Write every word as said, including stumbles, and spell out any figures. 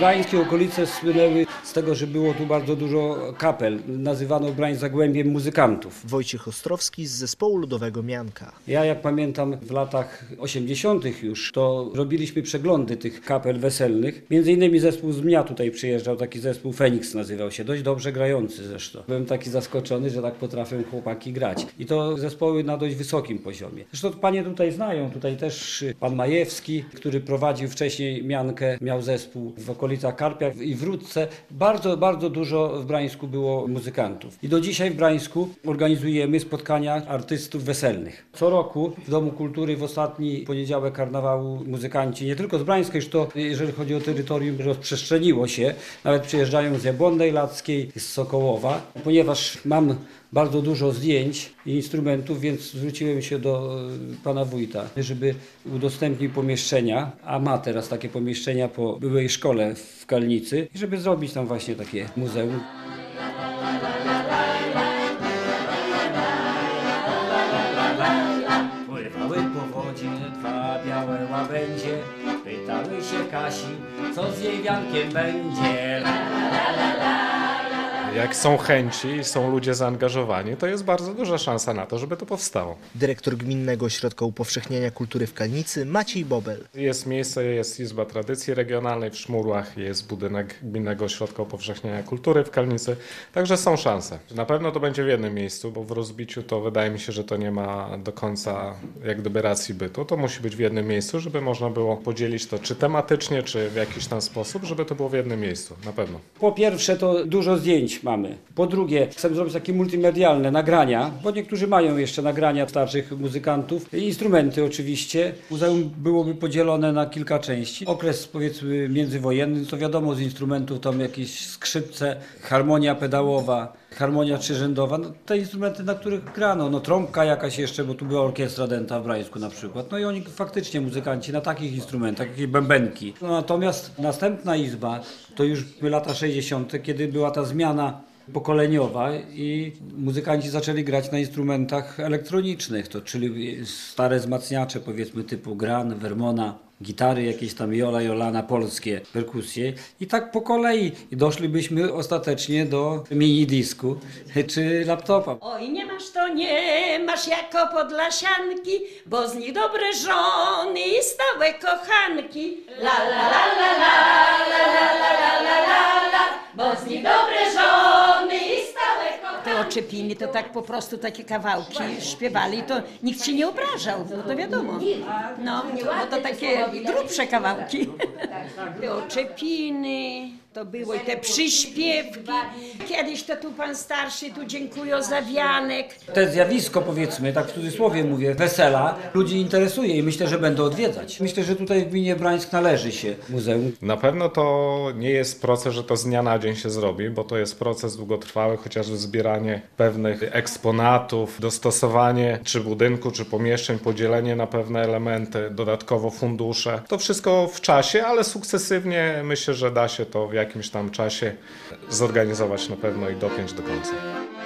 Brańskie okolice słynęły z tego, że było tu bardzo dużo kapel. Nazywano Brań Zagłębiem muzykantów. Wojciech Ostrowski z zespołu ludowego Mianka. Ja jak pamiętam w latach osiemdziesiątych już, to robiliśmy przeglądy tych kapel weselnych. Między innymi zespół z Mnia tutaj przyjeżdżał, taki zespół Feniks nazywał się, dość dobrze grający zresztą. Byłem taki zaskoczony, że tak potrafią chłopaki grać. I to zespoły na dość wysokim poziomie. Zresztą panie tutaj znają, tutaj też pan Majewski, który prowadził wcześniej Miankę, miał zespół w okolicach Karpia i w Rudce. Bardzo, bardzo dużo w Brańsku było muzykantów. I do dzisiaj w Brańsku organizujemy spotkania artystów weselnych. Co roku w Domu Kultury w ostatni poniedziałek karnawału muzykanci, nie tylko z Brańska, już to jeżeli chodzi o terytorium rozprzestrzeniło się, nawet przyjeżdżają z Jabłonnej Lackiej, z Sokołowa. Ponieważ mam bardzo dużo zdjęć i instrumentów, więc zwróciłem się do pana wójta, żeby udostępnił pomieszczenia, a ma teraz takie pomieszczenia po byłej szkole w Kalnicy, żeby zrobić tam właśnie takie muzeum. Pływały po wodzie dwa białe łabędzie, pytały się Kasi, co z jej wiankiem będzie. Jak są chęci i są ludzie zaangażowani, to jest bardzo duża szansa na to, żeby to powstało. Dyrektor Gminnego Ośrodka Upowszechniania Kultury w Kalnicy Maciej Bobel. Jest miejsce, jest Izba Tradycji Regionalnej w Szmurłach, jest budynek Gminnego Ośrodka Upowszechniania Kultury w Kalnicy, także są szanse. Na pewno to będzie w jednym miejscu, bo w rozbiciu to wydaje mi się, że to nie ma do końca jak gdyby racji bytu. To musi być w jednym miejscu, żeby można było podzielić to czy tematycznie, czy w jakiś tam sposób, żeby to było w jednym miejscu, na pewno. Po pierwsze to dużo zdjęć mamy. Po drugie, chcę zrobić takie multimedialne nagrania, bo niektórzy mają jeszcze nagrania starszych muzykantów, instrumenty oczywiście. Muzeum byłoby podzielone na kilka części. Okres powiedzmy międzywojenny, to wiadomo z instrumentów tam jakieś skrzypce, harmonia pedałowa, harmonia trzyrzędowa, no, te instrumenty, na których grano, no trąbka jakaś jeszcze, bo tu była orkiestra dęta w Brańsku na przykład. No i oni faktycznie muzykanci na takich instrumentach, jakieś bębenki. No, natomiast następna izba to już były lata sześćdziesiąte, kiedy była ta zmiana pokoleniowa i muzykanci zaczęli grać na instrumentach elektronicznych, to czyli stare wzmacniacze powiedzmy typu Gran, Vermona, gitary jakieś tam Jola, Jolana, polskie perkusje i tak po kolei i doszlibyśmy ostatecznie do minidisku czy laptopa. Oj, nie masz to nie masz jako podlasianki, bo z nich dobre żony i stałe kochanki. La la la la la la la la la la la, bo z nich dobre żony i stałe kochanki. Te oczepiny to tak po prostu takie kawałki śpiewali, to nikt się nie obrażał, no to wiadomo. No, bo to takie grubsze kawałki. Te oczepiny, to było i te przyśpiewki. Kiedyś to tu pan starszy, tu dziękuję za wianek. To zjawisko powiedzmy, tak w cudzysłowie mówię, wesela, ludzi interesuje i myślę, że będą odwiedzać. Myślę, że tutaj w gminie Brańsk należy się muzeum. Na pewno to nie jest proces, że to z dnia na dzień się zrobi, bo to jest proces długotrwały, chociażby zbieranie pewnych eksponatów, dostosowanie czy budynku, czy pomieszczeń, podzielenie na pewne elementy, dodatkowo fundusze. To wszystko w czasie, ale sukcesywnie myślę, że da się to w jakimś tam czasie zorganizować na pewno i dopiąć do końca.